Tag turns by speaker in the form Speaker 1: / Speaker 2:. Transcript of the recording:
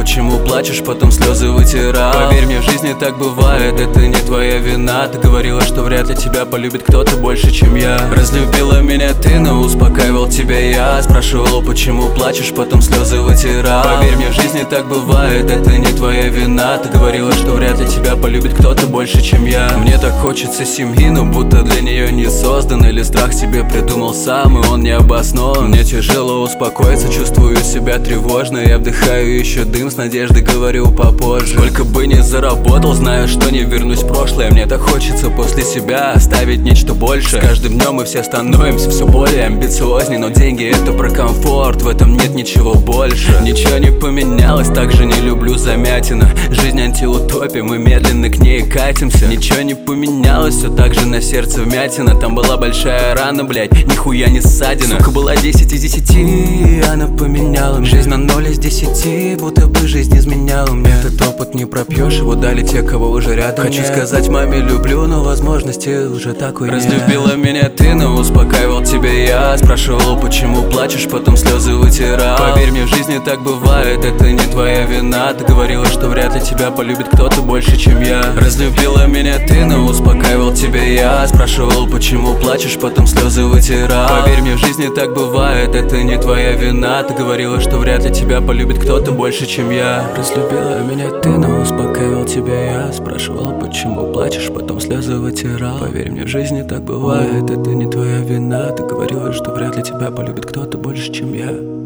Speaker 1: почему плачешь, потом слезы вытирал. Поверь мне, в жизни так бывает, это не твоя вина. Ты говорила, что вряд ли тебя полюбит кто-то больше, чем я. Разлюбила меня ты, но успокаивал тебя я. Спрашивал, почему плачешь, потом слезы вытирал. Поверь мне, в жизни так бывает, это не твоя вина. Ты говорила, что вряд ли тебя полюбит кто-то больше, чем я. Мне так хочется семьи, но будто для нее не создан. Или страх себе придумал сам, и он не обоснован. Мне тяжело успокоиться, чувствую себя тревожно. Я вдыхаю еще дым, с надеждой говорю попозже. Только бы не заработал, знаю, что не вернусь в прошлое. Мне так хочется после себя оставить нечто большее. С каждым днем мы все становимся все более амбициозней, но деньги — это про комфорт, в этом нет ничего больше. Ничего не поменялось, также не люблю замятина. Жизнь антиутопия, мы медленно к ней катимся. Ничего не поменялось, все так же на сердце вмятина. Там была большая рана, блять, нихуя не ссадина. Сука была 10 из 10, она поменяла мне. Жизнь на 0 из 10, будто бы жизнь изменяла мне. Этот опыт не пропьешь, его дали те, кого уже рядом. Хочу сказать маме люблю, но возможности уже такой нет. Разлюбила меня ты, но успокаивал тебя я. Спрашивал, почему плачешь, потом слезы вытирал. Поверь мне, в жизни так бывает, это не твоя вина. Ты говорила, что вряд ли тебя полюбит кто-то больше, чем я. Разлюбила меня ты, но успокаивал тебя я. Спрашивал, почему плачешь, потом слезы вытирал. Поверь мне, в жизни так бывает, это не твоя вина. Ты говорила, что вряд ли тебя полюбит кто-то больше, чем я. Разлюбила меня ты, но успокаивал тебя я. Спрашивал, почему плачешь, потом слезы вытирал. Поверь мне, в жизни так бывает, это не твоя вина. Ты говорила, что вряд ли тебя полюбит кто-то больше, чем я.